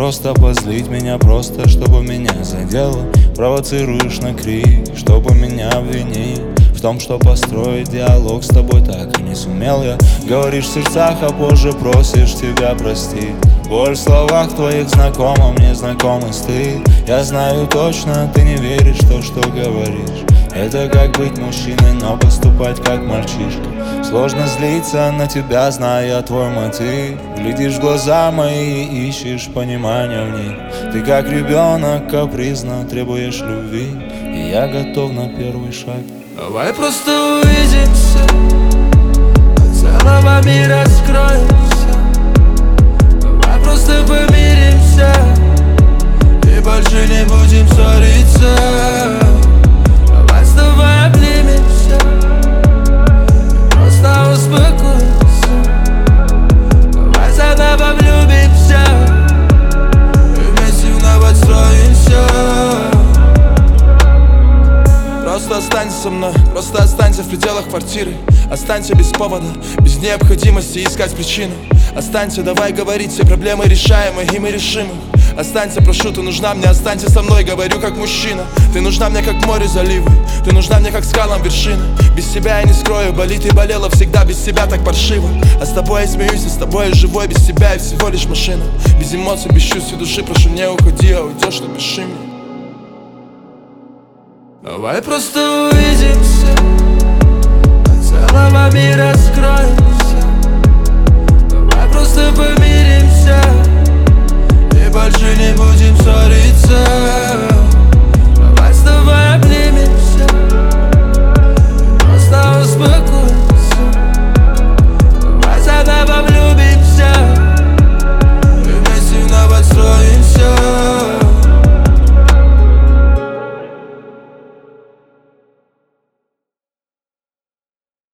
просто позлить меня, просто чтобы меня задело. Провоцируешь на крик, чтобы меня обвинить в том, что построить диалог с тобой так и не сумел я. Говоришь в сердцах, а позже просишь тебя простить. Боль в словах твоих знакома, мне знакомый стыд. Я знаю точно, ты не веришь в то, что говоришь. Это как быть мужчиной, но поступать как мальчишка. Сложно злиться на тебя, зная твой мотив. Глядишь в глаза мои и ищешь понимания в них. Ты как ребенок капризно требуешь любви, и я готов на первый шаг. Давай просто увидимся, от целого мира скроемся. Давай просто помиримся и больше не будем ссориться. Давай с тобой обнимемся, просто успокоимся. Давай заново влюбимся и вместе вновь отстроимся. Просто останься со мной, просто останься в пределах квартиры. Останься без повода, без необходимости искать причину. Останься, давай говорить, все проблемы решаемы, и мы решим их. Останься, прошу, ты нужна мне, останься со мной, говорю как мужчина. Ты нужна мне как море заливы, ты нужна мне как скалам вершины. Без тебя я не скрою, болит и болела всегда, без тебя так паршиво. А с тобой я смеюсь, и с тобой я живой, без тебя я всего лишь машина. Без эмоций, без чувств и души, прошу, не уходи, а уйдешь, напиши мне. Давай просто увидимся, от целого мира скроемся.